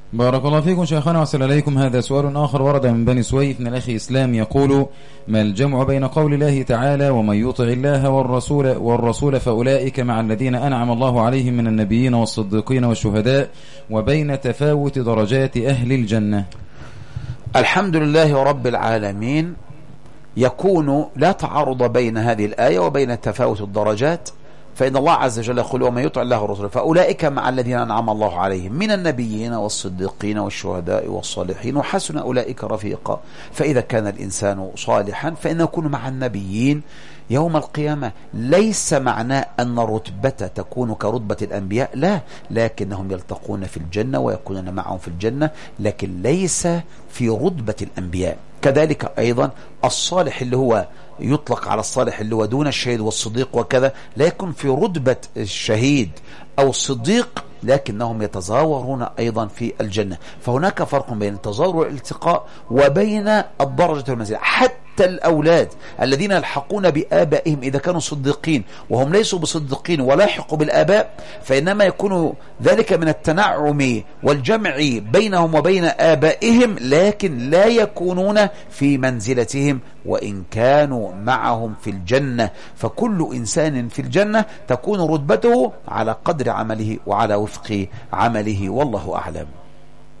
بارك الله فيكم شيخنا وصل إليكم. هذا سؤال آخر ورد من بني سويف من الأخ إسلام يقول: ما الجمع بين قول الله تعالى ومن يطع الله والرسول فأولئك مع الذين أنعم الله عليهم من النبيين والصديقين والشهداء، وبين تفاوت درجات أهل الجنة؟ الحمد لله رب العالمين. يكون لا تعارض بين هذه الآية وبين تفاوت الدرجات، فإن الله عز وجل يقول: ومن يطع الله والرسول فأولئك مع الذين أنعم الله عليهم من النبيين والصديقين والشهداء والصالحين وحسن أولئك رفيقا. فإذا كان الإنسان صالحا فإنه يكون مع النبيين يوم القيامة. ليس معناه أن رتبة تكون كرتبة الأنبياء، لا، لكنهم يلتقون في الجنة ويكونون معهم في الجنة، لكن ليس في رتبة الأنبياء. كذلك أيضا الصالح اللي هو يطلق على الصالح اللي هو دون الشهيد والصديق وكذا، لا يكون في رتبة الشهيد أو الصديق، لكنهم يتزاورون أيضا في الجنة. فهناك فرق بين تزاور والالتقاء وبين الدرجة والمنزلة. حتى الأولاد الذين يلحقون بآبائهم إذا كانوا صديقين وهم ليسوا بصديقين ولاحقوا بالآباء، فإنما يكون ذلك من التنعم والجمع بينهم وبين آبائهم، لكن لا يكونون في منزلتهم وإن كانوا معهم في الجنة. فكل إنسان في الجنة تكون رتبته على قدر عمله وعلى وفق عمله، والله أعلم.